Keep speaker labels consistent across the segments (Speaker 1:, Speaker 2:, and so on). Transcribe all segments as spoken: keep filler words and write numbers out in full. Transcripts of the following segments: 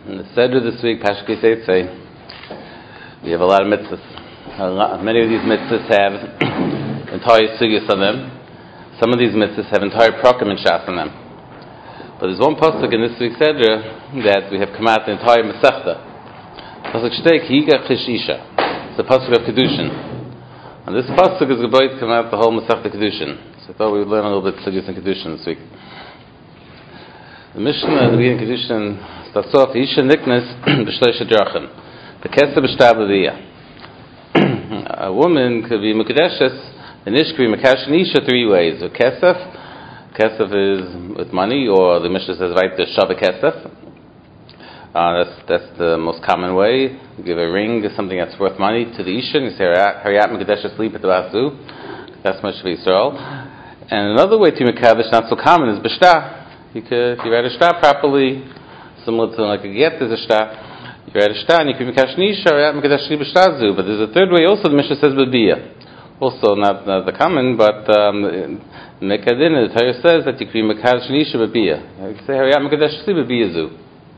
Speaker 1: In the Seder this week, Pashki Seitzei, we have a lot of mitzvahs. A lot, many of these mitzvahs have entire sugyas on them. Some of these mitzvahs have entire prokem and shas on them. But there's one pasuk in this week's Seder that we have come out the entire Masechta. Pasuk Shtei Higa Chish Isha. It's the pasuk of Kedushin. And this pasuk is going to come out the whole Masechta Kedushin. So I thought we would learn a little bit sugyas and Kedushin this week. The Mishnah at the beginning of Kedushin starts off, Isha Niknes B'Shleisha Drachim. Bekesa B'Shtav L'Viyah. A woman could be Mekadeshes, an Ish could be Mekash Isha three ways. A Kesef, Kesef is with money, or the Mishnah says, right, the Shavah Kesef. Uh, that's, that's the most common way. You give a ring, something that's worth money, to the Isha, and you say, Hariyat Mekadeshes sleep at the Basu. That's much for Yisrael. And another way to Mekadesh, not so common, is B'Shtah. You could, if you write a shtar properly, similar to like a get, there's a shtar. You write a shtar and you can mekash nisha, but there's a third way also. The Mishnah says b'biyah. Also not, not the common, but um, Mekadin, the Torah says that you can be mekash nisha b'biyah. You can say hariyat mekadesh b'biyah zu.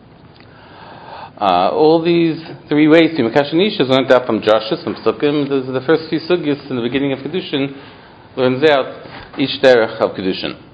Speaker 1: Uh, all these three ways to mekash nisha is learned out from Joshua, from Sukkim. Those are the first few sugyas in the beginning of Kedushin. Learns out each derech of Kedushin.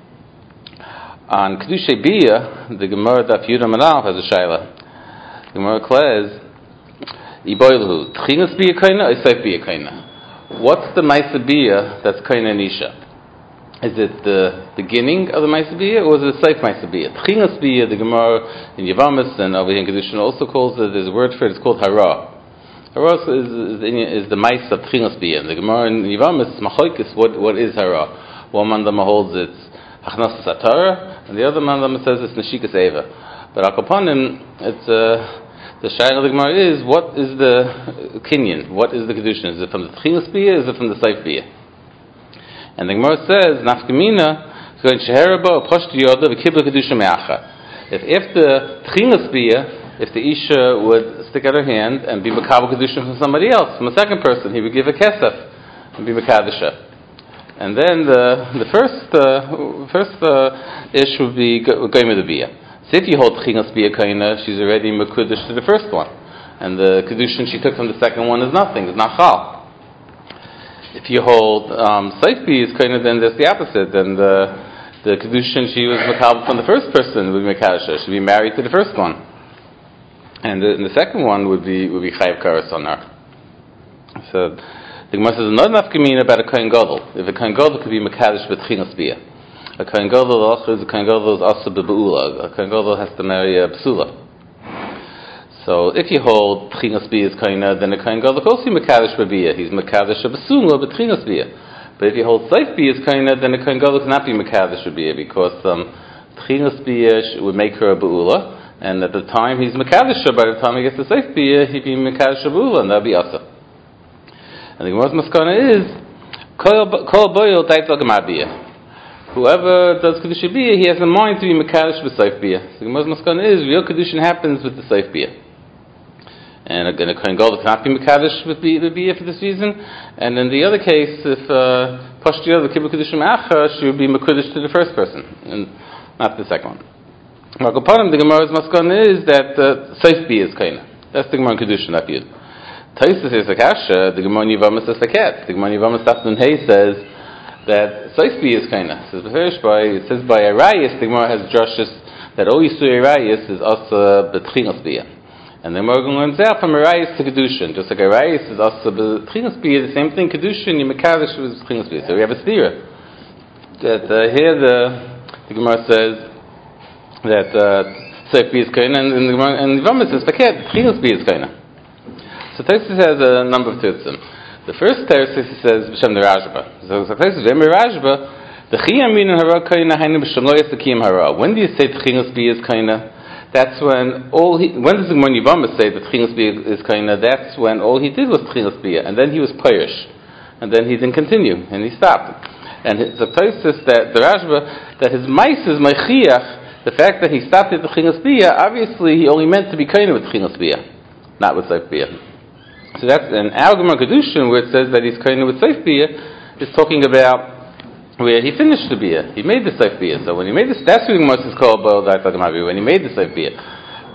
Speaker 1: On Kedushay Biyah, the Gemara Daf Yudam Anal has a shayla. The Gemara says, "Iboilhu tchinas biyah kaina or seif biyah kaina." What's the ma'aser biyah that's kaina nisha? Is it the beginning of the ma'aser biyah or is it seif ma'aser biyah? Tchinas biyah, the Gemara in Yavamis and over here in Kedushin also calls it. There's a word for it. It's called hara. Hara is is, is the ma'aser of tchinas biyah. The Gemara in Yavamis machoikis. What what is hara? One man that holds it's Hachnas Satara, and the other man says it's Neshikas Eva. But Akapanim, it's uh, the Shaila of the Gemara is, what is the Kinyan? What is the Kedushin? Is it from the Tchinas Biyah? Is it from the Seif Biyah? And the Gemara says, Nafkamina, going Sheheraba, Poshti Yoda, V'kibla Kedushin Me'acha. If if the Tchinas Biyah, if the Isha would stick out her hand and be Makabal Kedushin from somebody else, from a second person, he would give a Kesef and be Makadisha. And then the the first uh, first uh, ish would be going with the biyah. So if you hold tchinas biyah kaina, she's already mekudesh to the first one, and the kedushin she took from the second one is nothing, it's not chal. If you hold um, seif biyah kaina, then there's the opposite. Then the the kedushin she was mekabel from the first person would be mekadesha. She'd be married to the first one, and the, and the second one would be would be chayav karas on her. So. The Gemara says not enough gemina about a kohen gadol. If a kohen gadol could be mekadesh with tchinas biyah, a kohen gadol is a kohen gadol is also bebeula. A kohen gadol has to marry a psula. So if you hold tchinas biyah is kohen, then a kohen gadol could also be mekadesh biyah. He's mekadesh a besula but tchinas biyah. But if you hold seif biyah is kohen, then a kohen gadol cannot be mekadesh biyah because um, tchinas biyah would make her a beula, and at the time he's mekadesh. By the time he gets to seif biyah, he'd be mekadesh beula, and that'd be asa. And the Gemara's maskana is kol boil daitla gemar biyah. Whoever does kedusha biyah, he has a mind to be mekadesh b'seif biyah. So the Gemara's maskana is real kedushin happens with the seif biyah. And again, a kohen gadol cannot be mekadesh with biyah for this reason. And in the other case, if pashtiya the kibbutz kedusha me'acha, she would be mekudesh to the first person and not the second one. Markopanim, the Gemara's maskana is that seif biyah is kohen. That's the Gemara in kedushin that biyah. Taisus is a kasha, the Gemara Yivamis is a cat. The Gemara Yivamis Tafnun Hay says that Seif Biyah is kaina. It says by it says by Arayis, the Gemara has drushes that all Yisur Arayis is also B'tchinas Biyah. And the Gemara learns out from Arayis to Kedushin. Just like Arayis is also B'tchinas Biyah, the same thing, Kedushin, Yimakadosh is B'tchinas Biyah. So we have a stira. That uh, here the, the Gemara says that uh, Seif Biyah is kaina, and, and the Gemara and Yivamis is a cat, B'tchinas Biyah is kaina. So Tosfos has a number of terutzim. The first Tosfos says b'shem the Rashba. So Tosfos v'em Rashba, the chiyam min hara kaina hainu b'shem lo yasakim hara. When do you say tchinas biyah is kaina? That's when all he. When does the Gemara Yivamis say that tchinas biyah is kaina? That's when all he did was tchinas biyah, and then he was pirish, and then he didn't continue, and he stopped. And the Tosfos that the Rashba that his mice is meichiach. The fact that he stopped at the tchinas biyah, obviously he only meant to be kaina with tchinas biyah, not with seif biyah. So that's an Gemara Kedushin where it says that he's kind of with seif biyah is talking about where he finished the biyah. He made the seif biyah. So when he made this, that's what Gemara says called when he made the seif biyah.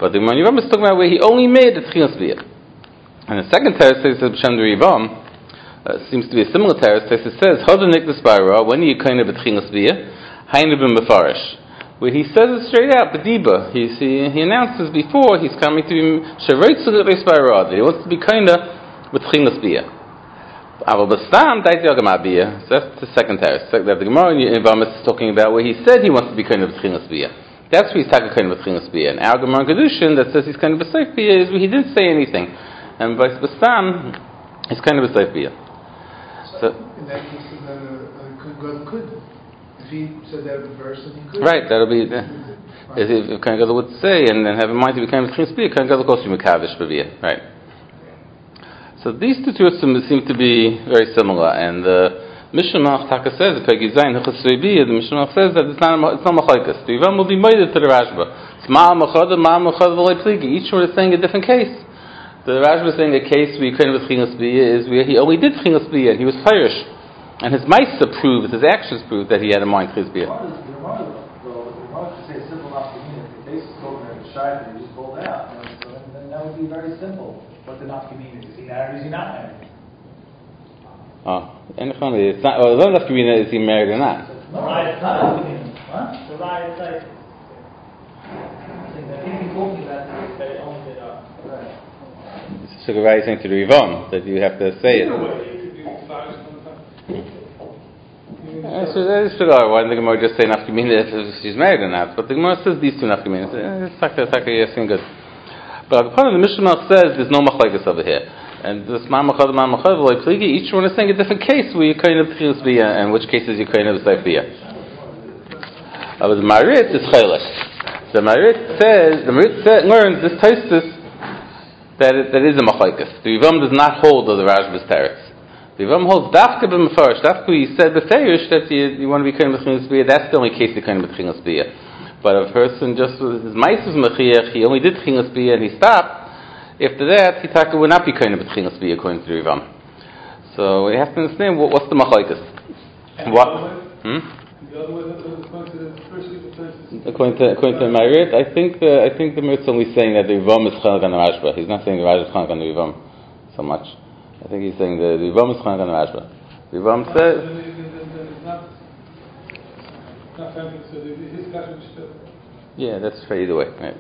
Speaker 1: But the Gemara in Yevam is talking about where he only made the Tchilas Biyah. And the second teretz says B'Shem the Yevam, uh, seems to be a similar teretz. It says Hoda Nikdas Bayra when you kind of Tchilas Biyah, Hainu b'M Mefarish. Where he says it straight out, B'Diba. He, he he announces before he's coming to be Shareitz Nikdas Bayra. He wants to be kind of with Tchilas Biyah. Aval Bastam Dait Yagam Abiyah. So that's the second teretz. That the Gemara in Yevam is talking about where he said he wants to be kind of with Tchilas Biyah. That's where he's talking kind of with Tchilas Biyah. And our Gemara in Kedushin that says he's kind of a Seif Biyah is where he didn't say anything. And by Bastam, he's kind of a Seif Biyah. So
Speaker 2: in that case, then uh, could God could. If he said that verse, then he could.
Speaker 1: Right, that'll be. Uh, if if Kohen Gadol would say and then have in mind to be kind of Tchilas Biyah, Kohen Gadol goes to Mekavish B'Biyah. Right. So these two truths seem to be very similar, and the uh, Mishnah Taka says, the Mishnah says that it's not it's not machlokes. The Yevam will be made to the Rashba. It's ma'al machada, ma'al machada v'lei pligi. Each one is saying a different case. The Rashba is saying a case where you couldn't with Tchilas Biyah is where he only did Tchilas Biyah, and he was Pirish, and his Maisa proved, his actions proved that he had in mind Tchilas Biyah.
Speaker 3: Say simple enough to mean if the case is spoken in the Shai, and you just pulled it out, then that would be very simple. What the nafkamina is? Is he married? Is he not married?
Speaker 1: Oh, and it's not. Well, the nafkamina is he married or not?
Speaker 3: No, it's not nafkamina. What? The lie is like. I think he's talking about that it only did up.
Speaker 1: It's a rising to the Yevam that you have to say it. So that is figure. Why the Gemara just say nafkamina if she's married or not? But the Gemara says these two nafkaminas. It's taka taka yaskin good. But the part of the Mishnah says there's no machlokes over here, and this ma'amachad ma'amachad v'lei pligi. Each one is saying a different case where you kind of Tchilas Biyah and which cases you kind of Seif Biyah. But the Marit is chaylik. The Marit says the Marit says, learns this Tosfos that it, that is a machlokes. The Yevam does not hold of the Rashba's teretz. The Yevam holds dafka b'mefarish. Dafka he said b'ferish that you, you want to be kind of Tchilas Biyah. That's the only case you kind of Tchilas Biyah. But a person just his mice is mechiach, he only did Tchilas Biyah and he stopped. After that, he taka would not be kind of a Tchilas Biyah according to the Yevam. So we have to understand what, what's the machlokes. What? Hmm? According to according to Marit, I think the I think the Marit's only saying that the Yevam is chalak on the Rashba. He's not saying the Rashba is chalak on the Yevam so much. I think he's saying the, the Yevam is chalak on the Rashba. The Yevam says. Yeah, that's fair either way. Right.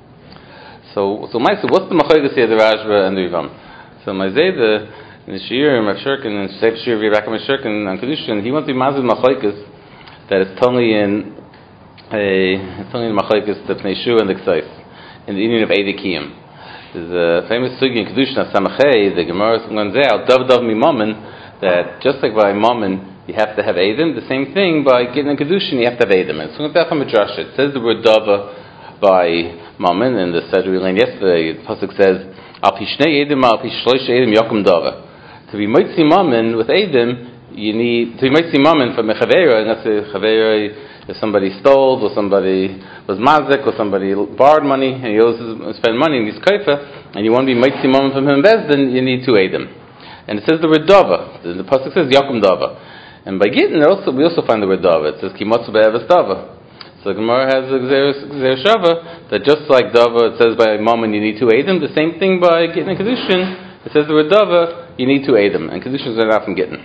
Speaker 1: So, so Maisa, what's the machlokes here, the Rashba and the Yevam? So Maizeh, the in the Shir, Rav Shurkin, and Seif Shir, Rav Shurkin, and Kedushin, he wants to be mazid machlokes that it's only in a it's only in machlokes the Pnei Shu and the Ksais in the union of Eidikiyim. There's a famous sugi in Kedushin Samachei, the Gemara learns out Dav Dav Mimamin, that just like by Mammon you have to have Eidim, the same thing by getting a Kedushin you have to have Eidim. And so it's from Midrash. It says the word Dava by Mammon in the Seder we learned yesterday. The pasuk says Al Pishnei Eidim Al Pishloish Eidim Yakum Dava. To be Mitzi Mammon with Eidim, you need to be Mitzi Mammon from a Chavera, and that's a Chavera if somebody stole or somebody was mazik or somebody borrowed money and he owes spend money in his kaifa and you want to be Mitzi Mammon from him Bezdin, you need two Eidim. And it says the word Dava. The, the pasuk says Yakum Dava. And by Gittin, also we also find the word Dava. It says Kimotzu be'eves Dava. So the Gemara has a Gzer Shava that just like Dava, it says by Mammon you need two Eidim. The same thing by Gittin and Kedushin. It says the word Dava, you need two Eidim, and Kedushin is not from Gittin.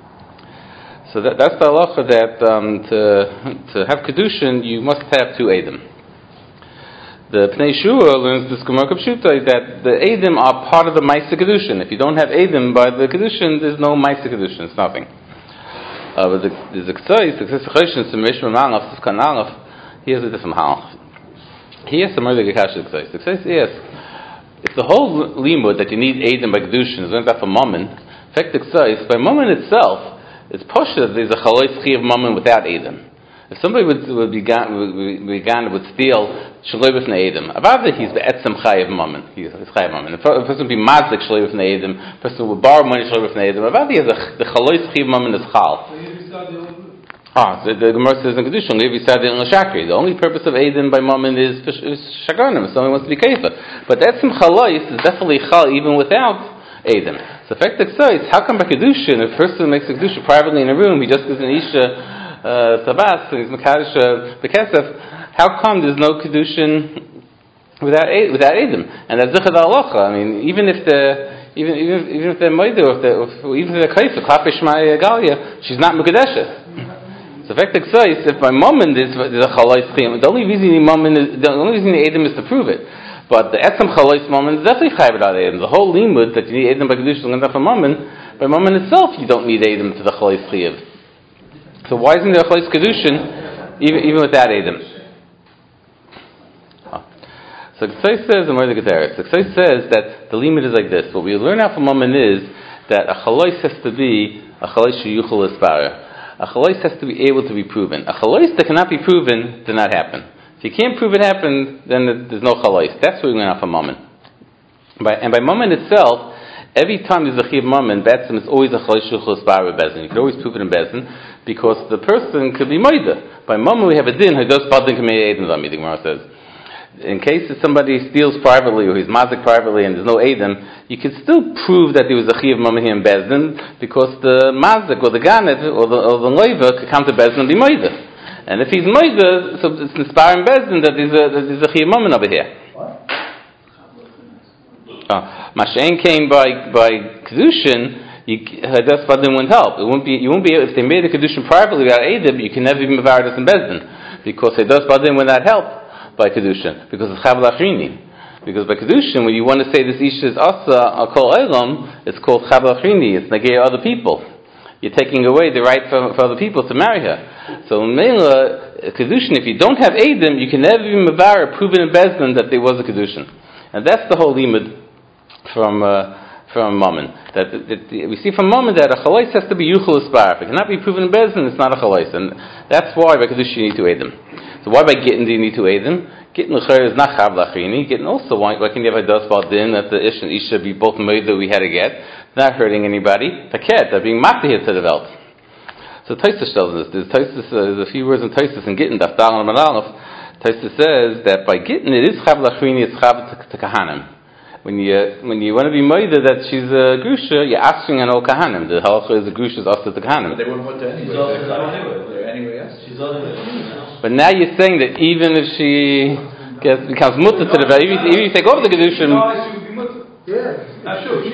Speaker 1: So that, that's the halacha that um, to to have Kedushin you must have two Eidim. The Pnei Shua learns this Gemara Kapshuta that the Eidim are part of the Maisa Kedushin. If you don't have Eidim by the Kedushin, there's no Maisa Kedushin. It's nothing. Uh, but the the Ksais, the Ksais the Mishra Malach, the Kanalach, he has a different halach. He has some other Gekash the Ksais. The Ksais asks, if the whole limud that you need Eidim by Kedushin is learned out from Mammon, in fact the Ksais, by Mammon itself, it's posher that there's a Chalois Chi of Mammon without Eidim. If somebody would would be began would steal Shaloi with Eidim, about that he's be'etzem Chayiv Mammon. He's Chayiv Mammon. If a person would be Mazik Shaloi with Eidim, a person would borrow money Shaloi with Eidim, about he has a, the Chalois Chi of Mammon is Chal. Ah, the, the Gemara says in Kedushin, Levi Sadi and Lashakri. The only purpose of Eidim by Mammon is, is Shagarnim, if someone wants to be Keifa. But etzem Chalois is definitely Chal even without Eidim. So, effect excites, how come by Kedushin, if a person makes a Kedushin privately in a room, he just gives an Isha Uh, Tabas, he's Makadosh uh, the Kesef. How come there's no Kedushin without without Edom, and that's Zichad Halacha. I mean, even if the even even even if they're Moida, or if they're, if, even if they're Kaifa, Klape Shmai Galia, she's not Mekadeshes. So, in fact, says if by moment is a Chalais Chiyam, the only reason the moment is, the only reason the Edom is to prove it. But the Etzem Chalais moment is definitely Chayv Ad Edom. The whole limud that you need Edom by Kedusha and for moment, by moment itself you don't need Edom to the Chalais Chiyam. So why isn't there a Chalais Kedushin even even without Edom? So Ksai says, and where the Geteris, the Ksai says that the limit is like this. What we learn out from moment is that a chalais has to be a chalais sheyuchel espara. A chalais has to be able to be proven. A chalais that cannot be proven did not happen. If you can't prove it happened, then there's no chalais. That's what we learn out from moment. By, and by moment itself, every time there's a chiv moment, betzim is always a chalais sheyuchel espara bezin. You can always prove it in bezin because the person could be moida. By moment we have a din who does badin kamei edim zami. The Gemara says. In case if somebody steals privately or he's mazik privately and there's no Edom, you can still prove that there was a Chiyav Mamah in Bezdin because the mazik or the ganet or the, or the loiva could come to Bezdin and be moida. And if he's moida, so it's inspiring Bezdin that there's a, that there's a Chiyav Mamah over here.
Speaker 3: What?
Speaker 1: Oh, Mashain came by by Kedushin, Hadas Badim wouldn't help. It won't be, you won't be if they made a Kedushin privately without Edom, you can never even mevar this in Bezdin because Hadas Badim would not help by Kedushin, because it's Chav Lachrini. Because by Kedushin, when you want to say this Isha is Asa, I'll call Elam, it's called Chav Lachrini, it's Nagir other people. You're taking away the right for, for other people to marry her. So in Mela, Kedushin, if you don't have Edom, you can never be Mavara, proven in Bezdin that there was a Kedushin. And that's the whole limud from, uh, from Mammon. That, that, that we see from Mammon that a Chalais has to be Yuchel Espar. If it cannot be proven in Bezdin, it's not a Chalais. And that's why by Kedushin you need to Edom. So why by Gittin do you need to aid them? Gittin l'chayr is not chav lachrini. Gittin also, why, why can you have a das din that the ish and isha be both made that we had to get, not hurting anybody? Taket, they're being matihit to the belt. So Taisus tells us this. Taisus, uh, there's a few words in Taisus and Gittin, daf dal and manalaf. Taisus says that by Gittin it is chav lachrini, it's chav to kahanim. When you when you want to be moida that she's a grusha, you're asking an old kahanim. The halacha is the grusha is also the kahanim.
Speaker 4: But they wouldn't want to anyway. They're anyway else. She's
Speaker 1: But now you're saying that even if she gets, becomes mutter to the even, even if you take over the kedushin,
Speaker 2: Yeah, I'm sure.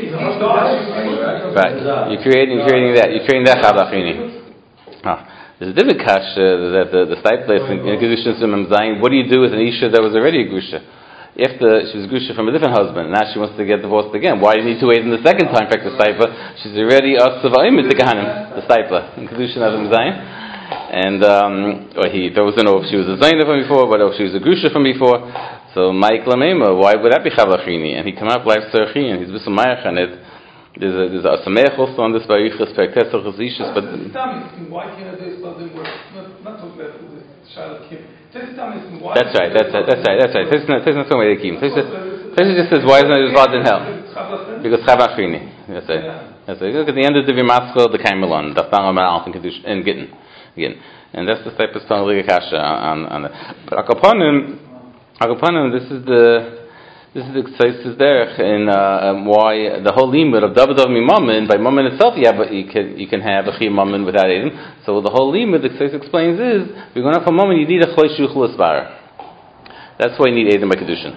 Speaker 1: right? You're creating, you're creating that. You're creating that chav lachrini. Ah, there's a different kash uh, that the the side place in kedushin simam zayin. What do you do with an isha that was already a grusha? If the, she was grusha from a different husband, now she wants to get divorced again. Why do you need to wait in the second time? In fact, the stipler, she's already asavayim with the kahanim, the stipler in kedushin adam zayin. And um, or he doesn't know if she was a Zaina from before, but if she was a Grusha from before. So Mike Lamema, why would that be Chavachini? And he come up life Serchi, and he's Bissel Mayach, and it there's a there's a Sameach also on this by Yichas Perkesach Chazishis, but
Speaker 2: why can't I do this? But not talking about the Shiloh Kim.
Speaker 1: That's right. That's right. That's right. That's right. This is not this is not some way to keep. This just says why isn't it just in hell? Because Chavachini. That's it. That's it. Look at the end of the Vimatzko, the Kaimelon, the Dafdang Amal and Kedush and Gittin. Again, and that's the type of Spangliga Kasha on on it. But Akaponim, Akaponim, this is the this is the Ksaisis derech in uh, um, why the whole limud of Davidav Mimamin by Mammon itself, yeah, but you can you can have a Chi Mammon without Edom. So the whole limud the Ksais explains is if you're going to have a Mammon, you need a Chlei Shuchel Esbar. That's why you need Edom by Kedushin.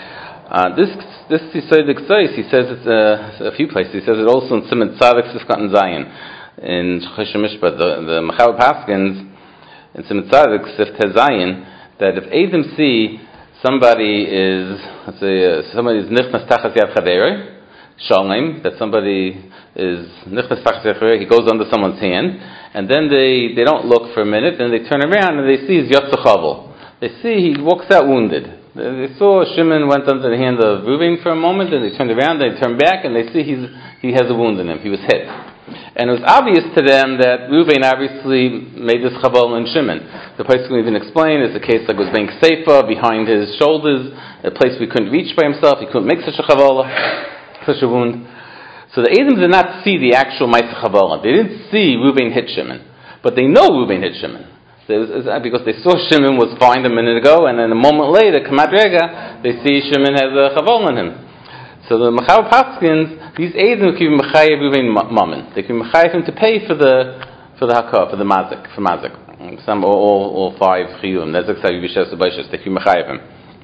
Speaker 1: Uh, this this Yisoid Ksais, he says it's uh, a few places. He says it also in Siman Tzadik Sifkat and Zion. In Choshen Mishpat, the, the Machaber Paskins in Siman Tzadik Sif Tezayin, that if Edom see somebody is, let's say, uh, somebody is nichnas tachas yad chaverei, shalom, that somebody is nichnas tachas yad chaverei, he goes under someone's hand, and then they, they don't look for a minute, and they turn around and they see his yotza chavel. They see he walks out wounded. They, they saw Shimon went under the hand of Reuven for a moment, and they turned around, they turned back, and they see he's, he has a wound in him. He was hit. And it was obvious to them that Reuven obviously made this chabal in Shimon. The place we even explain is a case like was being seifa behind his shoulders, a place we couldn't reach by himself. He couldn't make such a chabal, such a wound. So the Edom did not see the actual ma'aseh chabal. They didn't see Reuven hit Shimon, but they know Reuven hit Shimon. So it was, it was because they saw Shimon was fine a minute ago, and then a moment later, Kamat Rega, they see Shimon has a chabal in him. So the Machaber Paskins, these Edom can be Mechayev Reuven Mammon. They can be Mechayev him to pay for the for the Hakah, for the Mazik, for Mazik. Some all all, all five Chiyum. Nezek Savi B'Shes U'Baishas. They can be Mechayev him.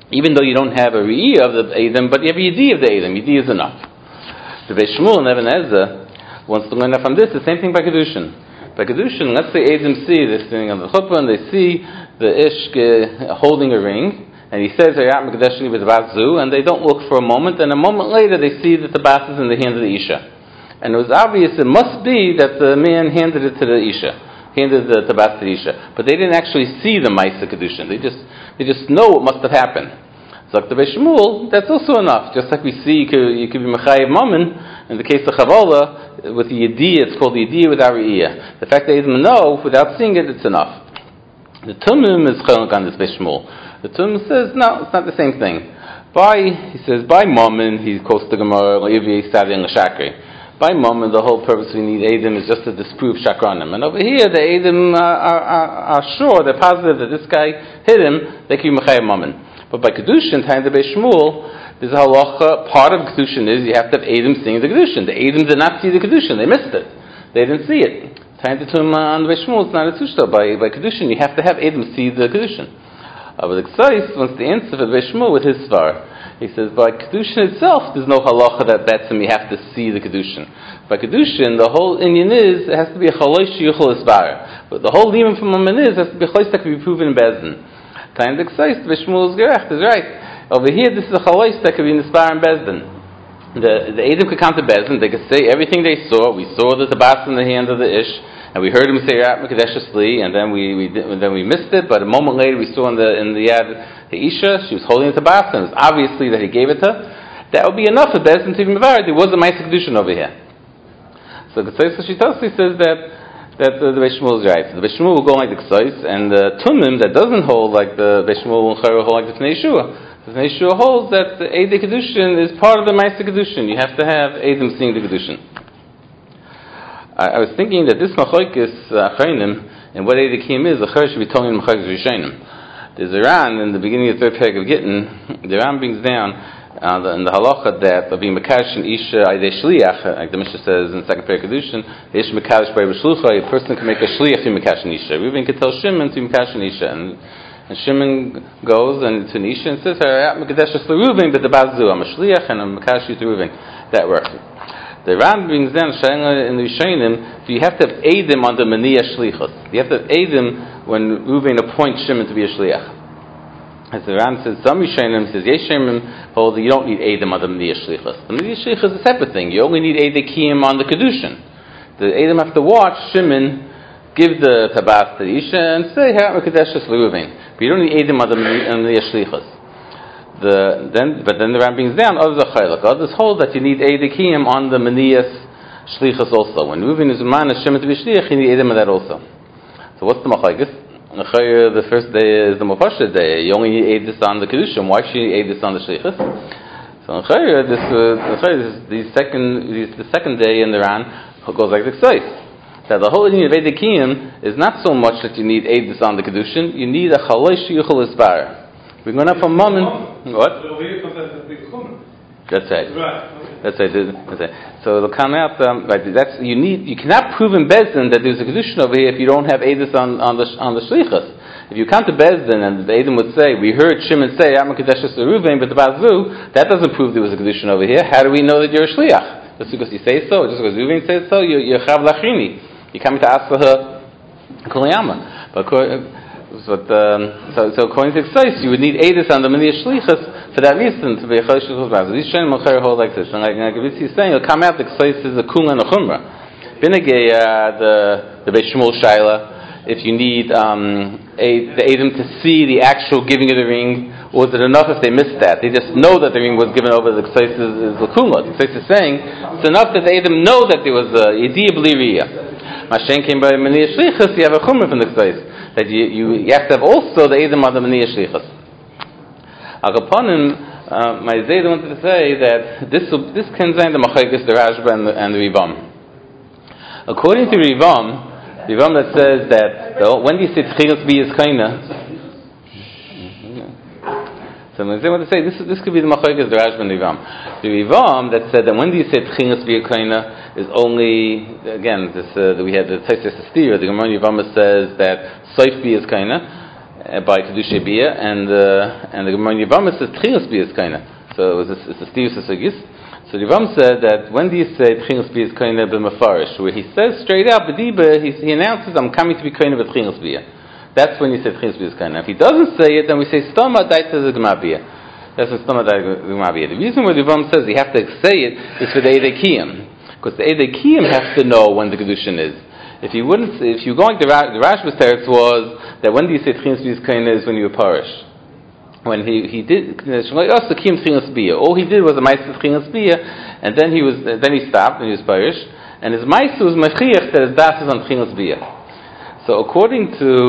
Speaker 1: even though you don't have a re'iyah of the Edom, but you have a yediyah of the Edom. Yediyah is enough. The Beis Shmuel and Even Ezra wants to learn that from this. The same thing by Kedushin. By Kedushin, let's say Edom see this thing on the chuppah, and they see the ish uh, holding a ring, and he says, and they don't look for a moment, and a moment later they see that the bas is in the hand of the Isha. And it was obvious it must be that the man handed it to the Isha, handed the tabas to the Isha. But they didn't actually see the Maisa Kedushin. They just they just know what must have happened. So like the Beis Shmuel, that's also enough. Just like we see you could, you could be Mechayev Mammon, in the case of Chavola, with the Yediyah, it's called the Yediyah without Re'iyah. The fact that they didn't know, without seeing it, it's enough. The Tumim is Chelak on this Beis Shmuel. The Tumim says, no, it's not the same thing. By, he says, by Mammon, he quotes the Gemara, Le'ivyi Sadi and L'Shakri. By Mammon, the whole purpose we need Edom is just to disprove Shakranim. And over here, the Edom are, are, are sure, they're positive that this guy hit him, they can be Mechayev Mammon. But by Kedushin, time the Beis Shmuel, there's a halacha, part of Kedushin is you have to have Edom seeing the Kedushin. The Edom did not see the Kedushin, they missed it. They didn't see it. Time to turn on the Beis Shmuel, it's not a tushta. By, by Kedushin, you have to have Edom see the Kedushin. Uh, but the Ksais wants to answer for the Beis Shmuel with his svar. He says, by Kedushin itself, there's no halacha that that's him, you have to see the Kedushin. By Kedushin, the whole Inyan is, it has to be a chalosh yuchel isbar. But the whole limit from a man is, it has to be a chalosh that can be proven in Bezdin. Time the Ksais, the Beis Shmuel is gerecht, is right. Over here, this is a chalosh that can be in isbar in Bezdin. The, the Edom could come to Bezdin, they could say everything they saw. We saw the tabas in the hand of the ish, and we heard him say Rat Mekadesh Asli, and then we, we did, then we missed it, but a moment later we saw in the in the yad the Isha, she was holding the tabas, and it was obviously that he gave it to her. That would be enough for Bezdin to be Mevar. There was a Ma'aseh Kedushin over here. So the Ksais Shitasi says that that the, the Beis Shmuel is right. So the Beis Shmuel will go like the Ksais, and the Tumim that doesn't hold like the Beis Shmuel will hold like the Pnei Yeshua. The Pnei Yeshua holds that the Eidei Kedushin is part of the Ma'aseh Kedushin. You have to have Edom seeing the Kedushin. I, I was thinking that this Machoikis Achreinim and what Eidei Kiyam is, the Chayr should be telling him Machoikis Rishonim. There's a Ran in the beginning of the third paragraph of Gittin. The Ran brings down uh, the, in the halacha that of being Mekadosh and Isha Aidei Shliach, like the Mishnah says in the second paragraph of Kedushin, Ish Mekadosh by B'Shlucha, a person can make a Shliach to Mekadosh and Isha. Reuben can tell Shimon to Mekadosh and Isha. And, And Shimon goes and to Nisha and says, "Mekadesh Reuven, but the Bazu, I'm a shliach and I'm Mekadosh to Reuven." That works. The Ran brings down in the Rishonim, so you have to have Edom on the Maniyah Shlichus. You have to have Edom when Reuven appoints Shimon to be a shliach. As the Ran says, some Rishonim says, Yesh Shimon hold that you don't need Edom on the Maniyah Shlichus. The Maniyah Shlichus is a separate thing. You only need Eidei Kiyam on the Kedushin. The Edom have to watch Shimon give the tabas to the Isha and say, "Mekadesh Reuven." But you don't need Edom on the Maniyah Shlichus. The then, but then the Ran brings down others are chaylak. Others hold that you need Eidei Kiyam on the Maniyah Shlichus also. When Reuven is man and Shimon to be shliach, you need Edom on that also. So what's the machlokes? The first day is the Mopasha day. You only need Eidus on the Kedushim. Why should you need Eidus on the Shlichus? So this, uh, this the second the second day in the Ran goes like the Ksais. That the whole idea of Eidei Kiyam is not so much that you need Eidus on the Kedushin, you need a Chalosh Yuchel Isbar. We're going up from Mammon. What? That's right. That's right. That's right. So it'll come out. Um, right, that's you need. You cannot prove in Bezdin that there's a Kedushin over here if you don't have Eidus on, on the on the Shlichus. If you come to Bezdin and the Edom would say, "We heard Shimon say, I'm a Kadesh Reuven, but the Bazu," that doesn't prove there was a Kedushin over here. How do we know that you're a Shliach? Just because you say so, just because Reuven says so, you're, you're Chav Lachrini. You're coming to ask for her Kuliyama. But But, um, so, so according to Ksais, you would need Eidus on the Maniyah Shlichus for that reason, to be a Chalosh Yuchel Isbar. These Shayim Mocher hold like this. And like Gavitzi is saying, it'll come out that Ksais is a Kula and a Chumrah. Binagay, uh, the, the Beis Shmuel Shaila, if you need um, a, the Edom to see the actual giving of the ring, or is it enough if they missed that? They just know that the ring was given over, the Ksais is, is the Kula. The Ksais is saying, it's enough that the Edom know that there was a Yediyah B'li Riyah. Mashen came by Maniyah Shlichus, you have a Chumrah from the Ksais. That you, you, you have to have also the Edom on the Maniyah Shlichus. Agaponim, uh, my Zayda wanted to say that this this can be the Machaikis, the Rashba, and the, and the Rivam. According to Rivam, the Rivam that says that the, when do you say Tchilas Bi Yizkaina? So my Zayda wanted to say this this could be the Machaikis, the Rashba, and the Rivam. The Rivam that said that when do you say Tchilas Bi Yizkaina is only, again, this uh, we had the Taisis Estira, the Gemara Yavama says that Soif Bi is Kaina. uh, by Kedusha Bia, and uh, and the Gemara in Yevamah says Tchilas Bia is Kaina. So it was a, it's a Steve Sasugis. So the Yevamah said that when do you say Tchilas Bia is Kaina b'mafarish, where he says straight out b'diba, he, he announces I'm coming to be Kaina with Tchilas Bia. That's when you say Tchilas Bia is Kaina. If he doesn't say it, then we say Stoma Daita the Gemara Bia. That's a Stoma Daita the Gemara Bia. The reason why the Yevamah says you have to say it is for the Eidei Kiyam, because the Eidei Kiyam has to know when the Kedushin is. If you wouldn't, if you're going to the Rashba's teretz was that when do you say Tchilas Bia is Kaina is when you were parish. When he he did also Kim Tchilas Bia. All he did was a Ma'aseh Tchilas Bia, and then he was then he stopped and he was parish, and his Ma'aseh was Mechiach that his das is on Tchilas Bia. So according to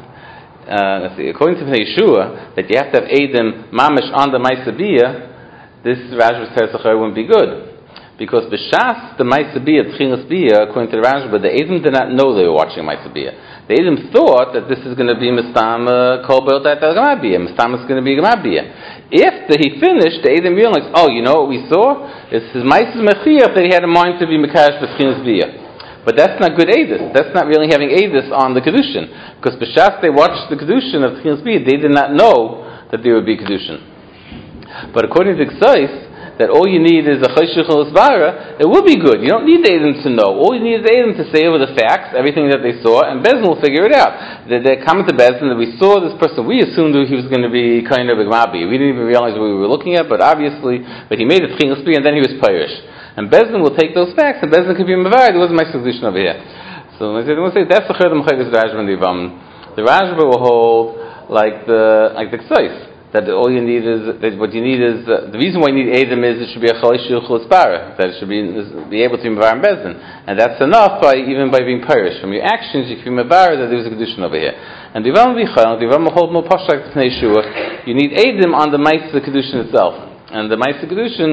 Speaker 1: uh, let's see, according to Yeshua, that you have to have Eidim Mamish on the Ma'aseh Bia, this Rashba's teretz wouldn't be good. Because b'shas the Ma'aseh Bia, Tchilas Bia, according to the Rashba, the Eidim did not know they were watching Ma'aseh Bia. The Eidim thought that this is going to be Mistam Kol Be'ot Da'at Gemara Bia. Mistam is going to be Gemara Bia. If the, he finished, the Eidim realized, oh, you know what we saw? It's his Ma'aseh Mechiach that he had in mind to be Mekadosh b'Tchilas Bia. But that's not good Eidus. That's not really having Eidus on the Kedushin. Because b'shas they watched the Kedushin of Tchilas Bia, they did not know that there would be Kedushin. But according to Ksais, that all you need is a choshev l'svara, it will be good. You don't need the Eidim to know. All you need is the Eidim to say over the facts, everything that they saw, and Bezdin will figure it out. They, they come to Bezdin that we saw this person, we assumed that he was going to be kind of a Gmabi. We didn't even realize what we were looking at, but obviously, but he made it Tchilas Bia, and then he was Pirish. And Bezdin will take those facts, and Bezdin could be Mavar. There wasn't my solution over here. So I want to say, that's the Chayr M'chayis Rashba and the Yivam. The Rashba will hold like the, like the Ksais. That all you need is, that what you need is, uh, the reason why you need Edom is it should be a Chalish Yuchul Spara, that it should be be able to be Mavar and Bezdin. And that's enough by even by being Pirish. From your actions, you can be Mavar that there's a Kedushin over here. And the Yivam Vichal, the Yivam hold more Pashak to Pnei Yeshua, you need Edom on the Ma'aseh Kedushin itself. And the Ma'aseh Kedushin,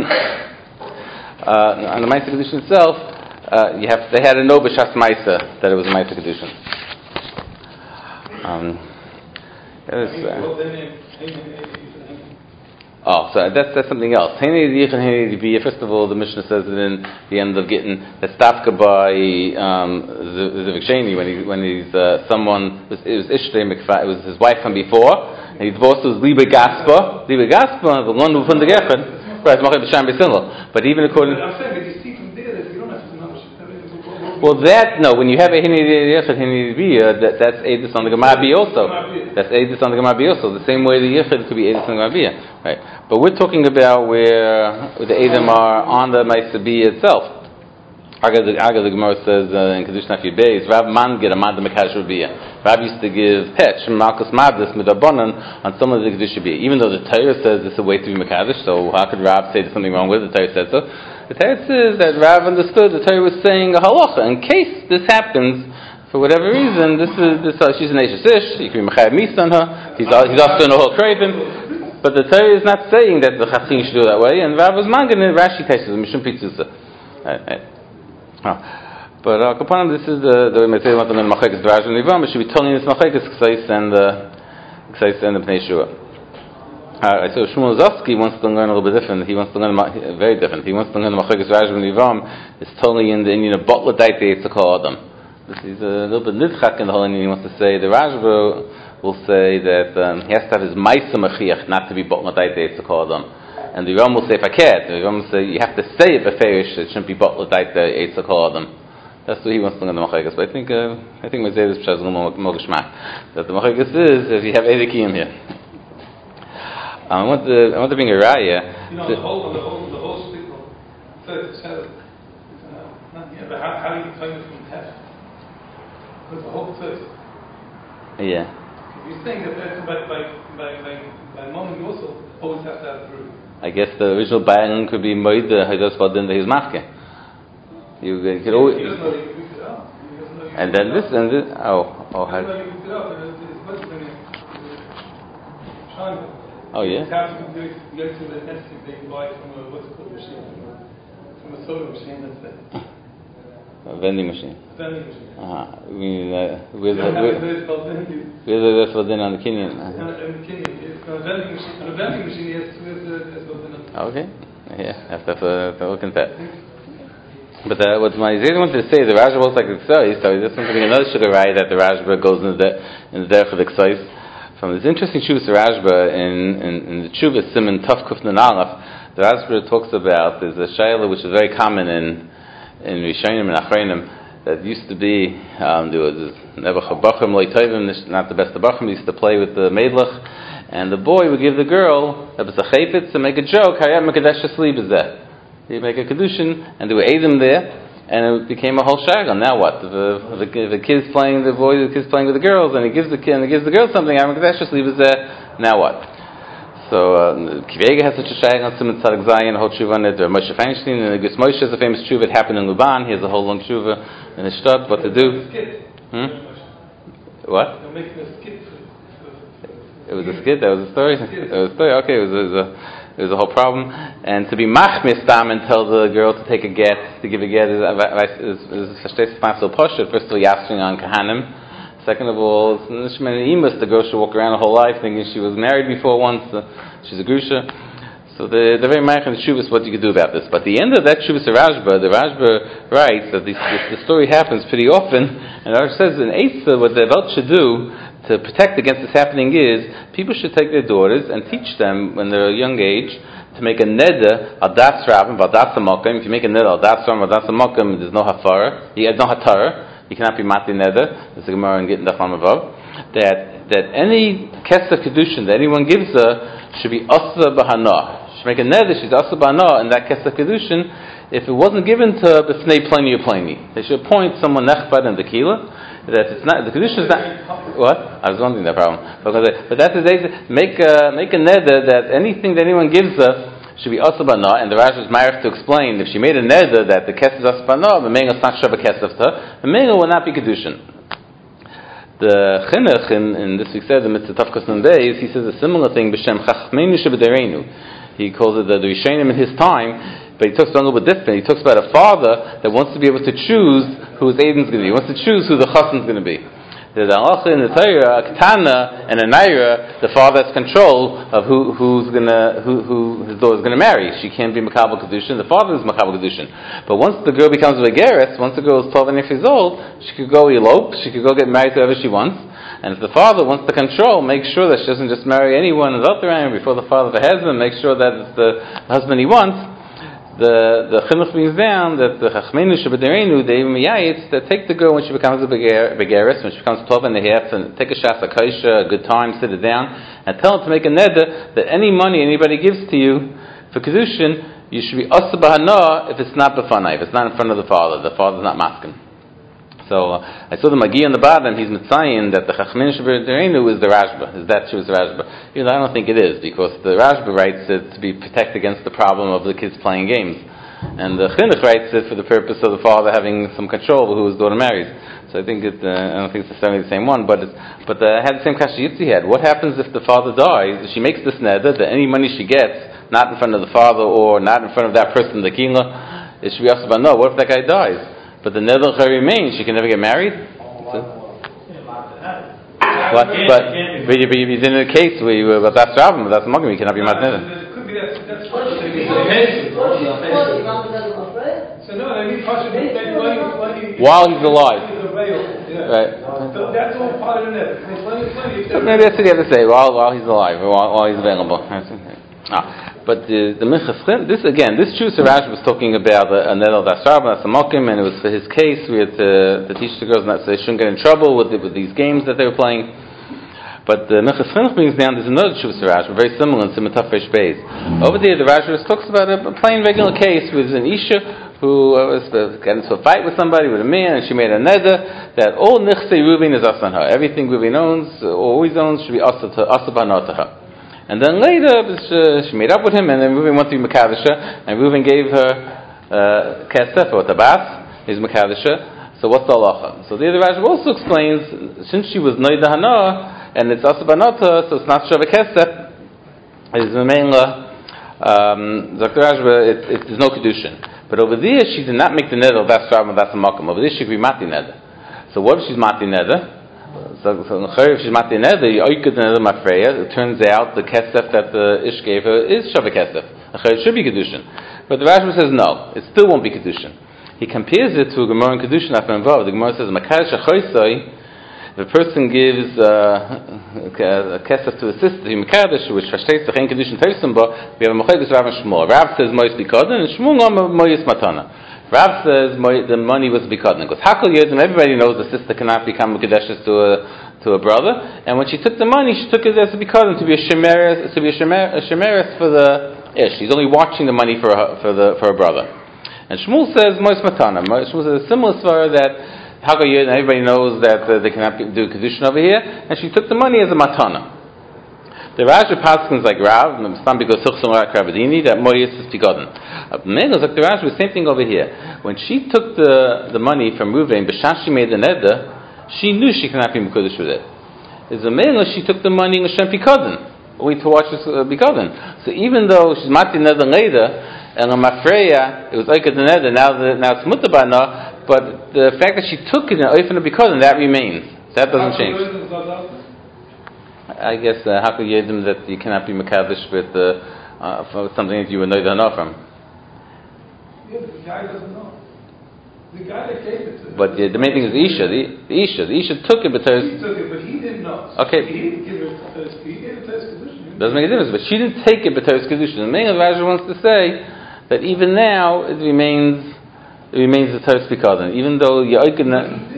Speaker 1: uh, on the Ma'aseh Kedushin itself, uh, you have, they had to know B'Shas Ma'aseh that it was a Ma'aseh Kedushin. Um, was, uh, Oh, so that's that's something else. First of all, the Mishnah says it in the end of Gittin that Stavka by um, Zivik Sheni when he when he's uh, someone it was, it was Ishtay Mikfa, it was his wife from before, and he divorced was Liebe Gaspa, Liebe Gaspa, the one who from the Gechen, right? But even according. Well, that no. When you have a hinei yechid hinei bia, that that's edus on the Gemara Bia also. That's edus on the Gemara Bia also. The same way the yechid could be edus on the Gemara Bia, right? But we're talking about where the edim are on the Ma'aseh Bia itself. Aga the Aga the Gemara says uh, in Kedushin Afyid Beis, Rav Man get a man the Mekadosh Bia. Rav used to give petch Malkus Madras Midabonan on some of the Kedushin Bia. Even though the Torah says this is a way to be Mekadosh, so how could Rav say there's something wrong with it? The Torah said so. The Torah says that Rav understood the Torah was saying a halacha. In case this happens, for whatever reason, this is this uh, she's an Eishes Ish. You can be Mechayev Misa on her. He's he's also in a whole craving. But the Torah is not saying that the Chachin should do that way. And Rav was mangan in Rashi Taisus Mishum Pitzusa. But uh, Kapanim, this is the the way Metzei want to learn Machekes Dvaraj and Nivam. It should be telling this Machekes Ksais and the Ksais and the Pnei Yeshua. Uh, so Shmuel Zosky wants to learn a little bit different. He wants to learn uh, very different. He wants to learn the Machekes Rashba and Yivam. It's totally in the Indian of Botla Daite Yitzchak Adam. This is a little bit nidchak in the whole Indian. He wants to say the Rashba will say that um, he has to have his Ma'aseh Mechiach not to be Botla Daite Yitzchak Adam, and the Yivam will say Faket. The Yivam will say you have to say it beferish. It shouldn't be Botla Daite Yitzchak Adam. That's what he wants to learn the Machekes. But I think uh, I think Mezeiris Pshaz is a little more geschmack. That the Machekes is if you have Edikiyim here. Um, I want to I want to bring a raya.
Speaker 5: You know, the whole the whole the whole stick of third says not here, but how, how do you claim it from test? With the whole third.
Speaker 1: Yeah.
Speaker 5: You're saying that that's by by by by, by moment you also always have to have proof.
Speaker 1: I guess the original Bayan could be Moed Hadas Badin his Mafke. You uh, could always.
Speaker 5: He doesn't know that you picked it up.
Speaker 1: And then this and this oh oh how. Oh yeah.
Speaker 5: You have to go to the nesting that you buy from a what's it called machine, from a soda machine. That's it.
Speaker 1: A vending machine.
Speaker 5: Vending machine.
Speaker 1: Ah, uh, we uh, with
Speaker 5: the
Speaker 1: with with the Vadin on the Kenyan.
Speaker 5: On the Kenyan, it's a vending machine. On a vending machine, yes, with the Vadin.
Speaker 1: Okay. Yeah, I have to, uh, to look into that. But uh, what my Zayden wanted to say, the Rashba was like the Ksais, so there's something another sugar rye that the Rashba goes in the in the derech of the Ksais. from this interesting Shuvas Rashba in, in, in the Shuvas Siman Tov Kuf Nun Aleph, the Rashba talks about, there's a shayla which is very common in in Rishonim and Achreinim, that used to be, um, there was never Chabachim Loi Tovim, not the best of Bachim, used to play with the Meidlach, and the boy would give the girl, that was a chaypitz, to make a joke, Hayat Mekadesh Sleep is there. He'd make a kedushin, and they would aid him there, and it became a whole shaggle. Now what? The, the, the kid's playing the boy, the kid's playing with the girls, and he gives the kid, and he gives the girl something. I'm Mekadesh Sleep is there. Now what? So Kivega uh, has such a shaggle on Simon Tzadik Zayin, a whole tshuva on it. Moshe Feinstein, and the Gus Moshe is a famous tshuva. It happened in Luban. He has a whole long tshuva in his shtad. What to do? Hmm? What? It was a skit. That was a story. It was a story. Okay, it was, it was a. It was a whole problem, and to be machmis tam and tell the girl to take a get, to give a get, is is verstehst so posh. First of all, yasking on kahanim. Second of all, it's imus. The girl should walk around her whole life thinking she was married before once. Uh, she's a grusha. So the the very ma'ach in the shuvas what you could do about this. But the end of that shuvas Rashba, the Rashba writes that this, this, the story happens pretty often, and Rash says in Eitzah what the Velt should do to protect against this happening is, people should take their daughters and teach them when they're a young age to make a neder al das rabim, al das amokim. If you make a neder al das rabim, al das amokim, there's no hafara, you have no hatara, you cannot be mati neder. There's a gemara in Gittin Daf Amavav that that any kesef kedushin that anyone gives her should be asa b'hana. Should make a neder, she's asa b'hana, and that kesef kedushin, if it wasn't given to b'fnei pleni or pleni, they should appoint someone nechbad and the kila. That it's not the kedusha is not what I was wondering that problem because but that's the day make a, make a neder that anything that anyone gives her should be asabana, and the Rash is married to explain if she made a neder that the kesef is asabana, the menga is not shava kesef to her, the menga will not be kedushin. The chinuch in, in this week's the mitzvah Tavkas Nun Beis, he says a similar thing b'shem chachmeinu shebederenu. He calls it the Rishonim in his time. But he talks about a little bit different. He talks about a father that wants to be able to choose who his Aiden's going to be. He wants to choose who the chassan's going to be. There's an halacha in the Torah, a ketana and a naira, the father has control of who who's gonna who who his daughter's going to marry. She can't be makabel kedushin. The father is makabel kedushin. But once the girl becomes a geras, once the girl is twelve and a half years old, she could go elope. She could go get married to whoever she wants. And if the father wants to control, make sure that she doesn't just marry anyone who's out there before the father has them. Make sure that it's the husband he wants. The the chinuch brings down that the chachmeinu shebederenu they miyayitz that take the girl when she becomes a begeris, when she becomes twelve and a half, and take a shas a kaisha, a good time, sit it down, and tell her to make a neder that any money anybody gives to you for kedushin, you should be asa b'hana if it's not b'fanai, if it's not in front of the father, the father's not masking. So uh, I saw the Magi on the bottom. He's mitzayin that the chachmeinu shebederenu is the Rashba. Is that true? Is the Rashba? You know, I don't think it is because the Rashba writes it to be protect against the problem of the kids playing games, and the chinuch writes it for the purpose of the father having some control over who his daughter marries. So I think it. Uh, I don't think it's necessarily the same one, but it's, but uh, I had the same kasha Yitzi had. What happens if the father dies? She makes this neder that any money she gets, not in front of the father or not in front of that person, the kingla, it should be asked about. No, what if that guy dies? But the neder remains. She can never get married. What? But but but if he's in a case where you but that's problem, that's mogam. You cannot be mad neder.
Speaker 5: Could be that. That's so no, I mean,
Speaker 1: while he's alive. Right.
Speaker 5: So that's all part of the neder.
Speaker 1: Maybe that's what you have to say. While while he's alive, or while, while he's available. Ah. But the, the Minchas Chinuch, this again, this Shuvas Rash was talking about a Nedel Dasarba, Samokim, and it was for his case. We had to, to teach the girls not so they shouldn't get in trouble with the, with these games that they were playing. But the Minchas Chinuch brings down, there's another Shuvas Rash, very similar in Simataf Resh Beis. Over there, the Rash talks about a, a plain regular case with an Isha who uh, was uh, got into a fight with somebody, with a man, and she made a neder that all Nichsei Reuben is us on her. Everything Reuben owns, or always owns, should be asa to her. And then later, she made up with him, and then Reuven went to Mekadisha, and Reuven gave her uh, Kesef, or Tabas, is Mekadisha. So what's the halacha? So the other Rashi also explains, since she was Noida Hana, and it's also Banota, so it's not Shava Kesef, it's Memela, um, Doctor Rashba, it, there's no Kedushin. But over there, she did not make the neder, that's Rav, that's a Makam. Over there, she could be Mati Neder. So what if she's Mati Neder? So, so if she's Mati Neder, it turns out the kesef that the Ish gave her is Shava Kesef. It should be Kedushin. But the Rashba says no, it still won't be Kedushin. He compares it to a Gemara in Kedushin after involved. The Gemara says, Makadosh Achoisoi, if a person gives uh, a kesef to a sister, Mekadesh, which versteht sich in Kedushin Teisenba, we have a Mechaygus Rav and Shmuel. Rav says Mois Bikoden, and Shmuel Mois Matana. Rav says the money was Bikoden. Because Hakol Yedim, everybody knows the sister cannot become Mekadeshes to a to a brother, and when she took the money, she took it as a Bikoden to be a shemeres, to be a shemeres for the ish. She's only watching the money for her, for the for her brother. And Shmuel says Mois Matana. Shmuel says a similar svara that Hakol Yedim, everybody knows that uh, they cannot do Kedushin over here, and she took the money as a Matana. The Rashi paskins like Rav, some because Suchsum Rak Rabadini, that Moyes is Bikoden. Megos like the Rashi, the same thing over here. When she took the the money from Ruvain, B'shashi made the neder, she knew she cannot be Mekudesh with it. It's a male, she took the money in Hashem Bikoden, only to watch this uh, Bikoden. So even though she's Mati Neder later, and on Mafreya, it was like the Neder, now, the, now it's Mutabana, but the fact that she took it in Oifen Bikoden, that remains. That doesn't change. I guess uh, Hakol Yedim that you cannot be Mekadesh with uh, uh, for something that you would know know from.
Speaker 5: Yeah, but the guy doesn't know. The guy that gave it to him.
Speaker 1: But the, the main thing is the Isha. The, the Isha. The Isha took it, but there's...
Speaker 5: He took it, but he didn't know. So
Speaker 1: Okay.
Speaker 5: He didn't give it to his... He gave it to his Kedushin.
Speaker 1: Doesn't make a difference, but she didn't take it, but there's Kedushin. The main of Rashi wants to say that even now it remains it remains the Teres Bikoden, even though you can.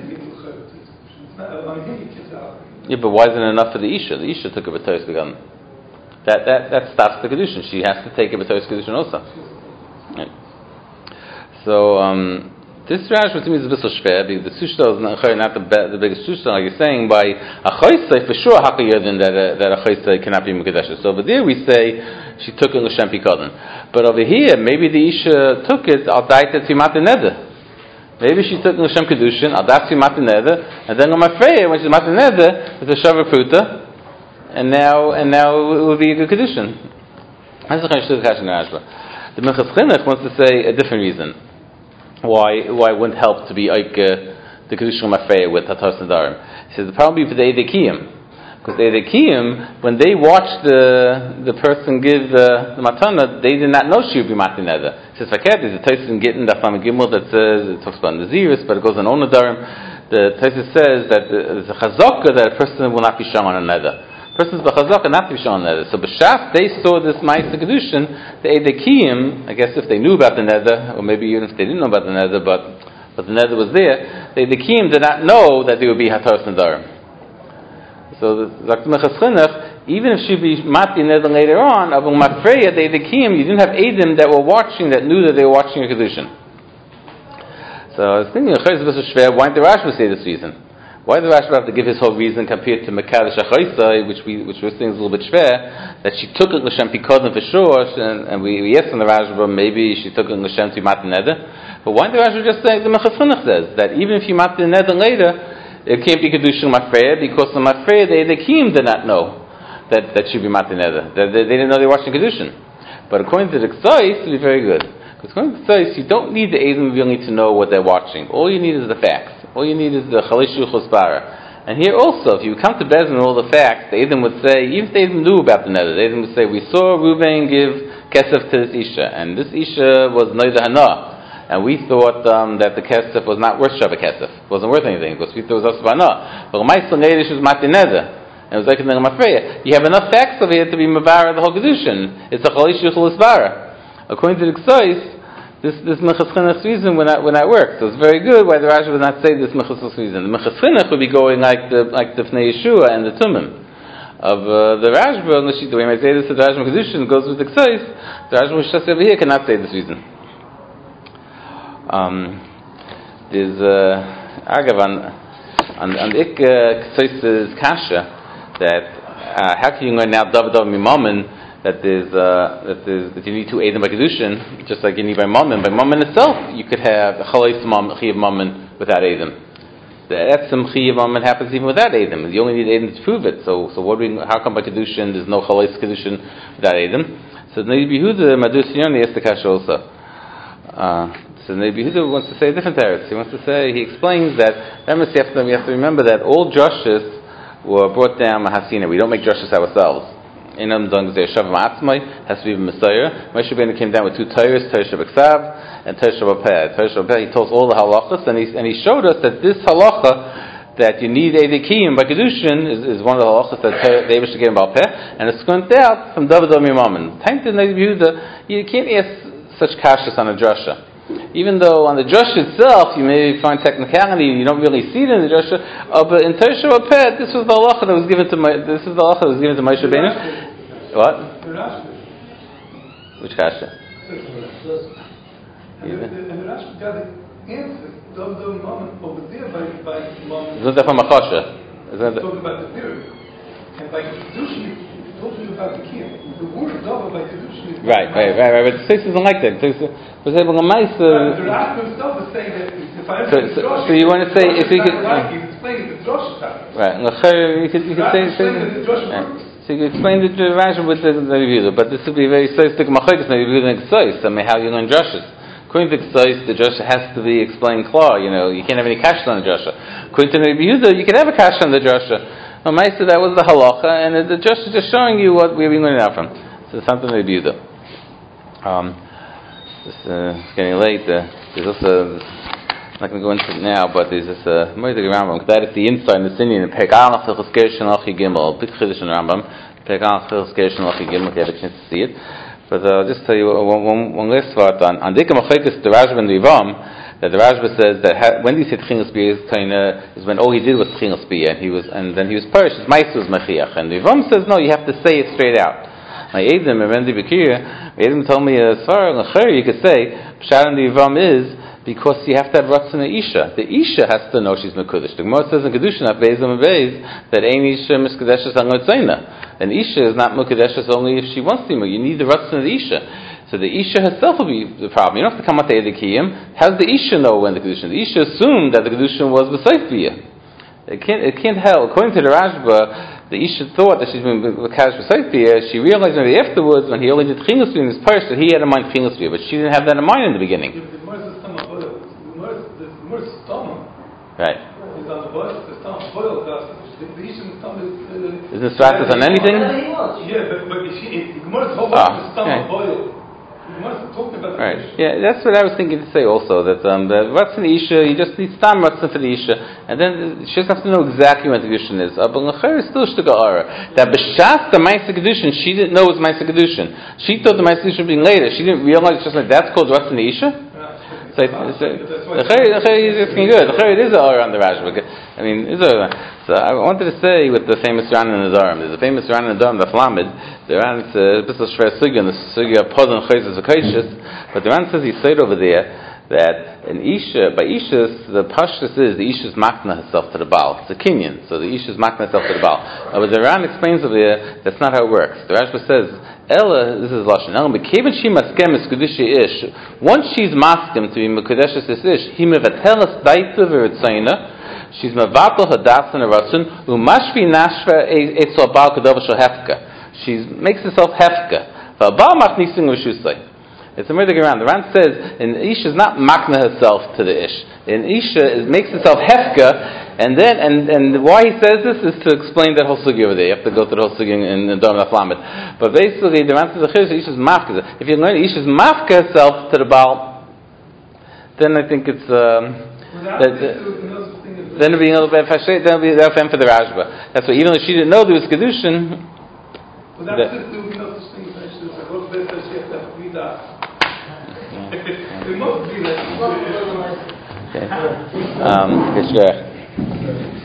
Speaker 1: Yeah, but why isn't it enough for the Isha? The Isha took it with Teres Bikoden. That that that stops the Kedushin. She has to take it with Teres Kedushin also. Right. So um, this Rashi to me is a bit schwer because the Sushta is not, not the, the biggest Sushta, like you're saying. By a Chaysay, for sure, Hakol Yedim that a, that a Chaysay cannot be Mekadesh. So over there we say she took it l'shem Bikoden. But over here, maybe the Isha took it al daita timat neder. Maybe she took l'shem Kedushin al daita timat neder, and then on Mafreya when she's mat neder, it's a Shavar Pruta, and now and now it will be a good Kedushin. That's the Chaysay Kashin Rashba. The Minchas Chinuch wants to say a different reason. Why why it wouldn't help to be like uh, the Kedushin Mafreya with Hatas Nadarim. He says the problem be for the Eidekiyim. Because the Eidekiyim, when they watched the the person give the, the Matana, they did not know she would be Mati Neder. He says, Faket, there's a Taisus in Gittin, that Fama Gimel, that says, it talks about Naziris, but it goes on on Nadarim. The Taisus says that there's a Chazaka that a person will not be shown on a Neder. Person's b'chazaka not to be shown on the neder. So b'shas they saw this ma'aser kedushin. The Eidekiyim, I guess if they knew about the neder, or maybe even if they didn't know about the neder, but but the neder was there, the Eidekiyim did not know that there would be hataras nedarim. So the Minchas Chinuch, even if she'd be mati neder later on, avung mafreya the Eidekiyim, you didn't have Eidim that were watching that knew that they were watching a kedushin. So I was thinking, why did the Rashi say this reason? Why does Rashi have to give his whole reason compared to Mekadesh Achaisai, which we which we're saying is a little bit schwer, that she took it l'shem Bikoden for sure, and, and we, we asked in the Rashi, maybe she took it l'shem to Matan Neder. But why did the Rashi just say the Minchas Chinuch says that even if you Matan Neder later, it can't be Kedushin Mafreya because the Mafreya the Eidekiyim did not know that that should be Matan Neder. That they, they didn't know they were watching Kedushin. But according to the Ksais, it would be very good. Because according to the Ksais, you don't need the Eidim really to know what they're watching. All you need is the facts. All you need is the Chalishu Chosbara. And here also, if you come to Bezin with all the facts, the Eidim would say, even if the Eidim knew about the Neder, the Eidim would say, we saw Reuben give Kesef to this Isha, and this Isha was Noida Hana, and we thought um, that the Kesef was not worth Shabbat Kesef. It wasn't worth anything, because we thought it was also Hana. But Maisel Nedish was Mati Neder, and it was like a Mafreya. You have enough facts over here to be Mavara the whole Kedushin. It's a Chalishu Chosbara. According to the Ksais, This this Minchas Chinuch reason would not would not work. So it's very good why the Rashi would not say this Minchas Chinuch reason. The Minchas Chinuch would be going like the like the Fnei Yeshua and the Tumim of uh, the Rashba. The way I say this, the Rashba Kedushin goes with the Ksais. The Rashba Shas over here cannot say this reason. Um, there's uh, Agav on on on the Ksais Kasha that uh, how can you now David of Mimamin that there's uh, that there's that you need two Eidim by Kedushin, just like you need by Mammon. By Mammon itself, you could have Chalais Chiyav Mammon without Eidim. That's some Chiyav Mammon happens even without Eidim. You only need Eidim to prove it. So so what do we? How come by Kedushin there's no Chalais Kedushin without Eidim? So Nebi Yehuda Madus Yoni has the Kasha also. Uh, so Nebi Yehuda wants to say a different teretz. He wants to say he explains that remember we have to remember that all drushes were brought down Mahasina. We don't make drushes ourselves. In them done there Shav Ma'atzmai has to be Messiah. Moshe Rabbeinu came down with two Torahs, Torah Shabbat and Torah Shabbat. Torah Shabbat he told us all the halachas and he and he showed us that this halacha that you need Edekiyim by Kedushin is, is one of the halachas that they wish to get about Peh, and it's going out from David Omimaman. Time to Rabbi Yehuda, you can't ask such kashas on a drasha. Even though on the drasha itself you may find technicality, you don't really see it in the drasha, uh, but in Tersha Peh, this was the halacha that was given to my, this is the halacha that was given to Moshe Rabbeinu. What? Which kasha?
Speaker 5: And the Rashi got the answer. David Omimaman over there by by Mammon.
Speaker 1: Isn't that from Achasha? Isn't that
Speaker 5: Talking about the period. And by Kedushin, it's talking about the Kiyam. The word David by Kedushin is
Speaker 1: right, right, right, right. But the Six isn't like that. For example, a mice.
Speaker 5: The Rashi himself is saying that if I
Speaker 1: so, so, so you want to say if you could.
Speaker 5: He's explaining the Drosh time.
Speaker 1: Right. You could you could say. say
Speaker 5: the Drosh
Speaker 1: right. So you could explain the Rashi with the Reviewder, but this would be very slick machlokas maybe Reviewder and Ksais. I mean, how you learn drushes. According to Ksais, the drasha has to be explained clear. You know, you can't have any kasha on the drasha. According to Rabbi Yehuda, you can have a kasha on the drasha. Well, Maisa, that was the halacha, and the drasha is just showing you what we're learning out from. So it's something Rabbi Yehuda. Um, it's uh, getting late. Uh, there's also, I'm not going to go into it now, but there's this Moedik uh, Rambam. That is the inside in the Sinyan. Perek Aleph Hilchos Gershon Lachi Gimel. Big Chiddush in Rambam. Perek Aleph Hilchos Gershon Lachi Gimel. If you have a chance to see it. But uh, I'll just tell you one, one, one last thought on on Dika Machlekas the Rashba and the Yivam, that the Rashba says that ha, when he said Tchilas Biyah is when all he did was Tchilas Biyah, and he was and then he was parish. His Ma'is was Machiach, and the Yivam says no, you have to say it straight out. My Eidim and Rendi Bekir, Eidim told me as far as you could say Pshat and the Yivam is because you have to have Ratzon Isha. The Isha has to know she's Mekudesh. The Gemara says in Kedushin at Beis and Beis that Ein Isha Miskadeshes on Lotzayna. And Isha is not Mukadeshes only if she wants to. You need the Ratzon of the Isha. So the Isha herself will be the problem. You don't have to come out to Edekiyim. How does the Isha know when the Kedushin? The Isha assumed that the Kedushin was B'Seif B'Yah. It can't, it can't help. According to the Rashba, the Isha thought that she's been B'Kadosh B'Seif B'Yah. She realized maybe afterwards, when he only did Tchilas B'Yah in his parish, that he had in mind Tchilas B'Yah. But she didn't have that in mind in the beginning. Right. Is this stratus on anything?
Speaker 5: Yeah, but, but she, the Gemara's whole life is stomach boil. The Gemara's talking about the
Speaker 1: right. Yeah, that's what I was thinking to say also, that um, the Ratzon Isha, you just need some Ratzon for the Isha, and then she doesn't have to know exactly when the Kedushin is. But L'cher is still Shtuka Ara. That B'shas the Ma'aseh Kedushin, she didn't know it was Ma'aseh Kedushin. She thought the Ma'aseh Kedushin would be later. She didn't realize just like that's called Ratzon Isha. So the Chayr is asking good. The Chayr is a or on the Rashba. I mean, is a. So I wanted to say with the famous Ran and Nazarim. There's a famous Ran and Nazarim, the Flamed. The Ran is a bit of Shver Sugya, and the Sugya of Pozan Chayzes V'Kaishis. But the Ran says he said over there that in Isha, by Ishas, the Pashtus is the Isha's makna herself to the Baal. It's a Kinyan, so the Isha's makna herself to the Baal. Uh, but the Ran explains over there that's not how it works. The Rashba says. Ella, this is Lashon. Ella, bekevin she maskem is Kedushi ish. Once she's maskem to be Mekudeshes is ish, he mevetelas daita v'ritzayna. She's mevatel hadas and ratzon umashvi nashva etzol bal kadova shel hefka. She makes herself hefka. V'abal machnisin v'shusay. It's a murder around. The Ran says, and Isha is not makna herself to the ish. And Isha is, makes herself hefka. And then, and, and why he says this is to explain that whole sugi over there. You have to go to the whole sugi in the Dom Naflamet. But basically, the Ran says the Chiddush Isha's mafka. If you learn Isha's mafka herself to the Baal, then I think it's um, that, then it'll be a little bit fashay. Then it'll be that for the Rashba. That's why even though she didn't know there was kedushin. Well, that's it. There will be no such thing as fashay. I wrote the best fashay after we die. It must be that. Okay. Um,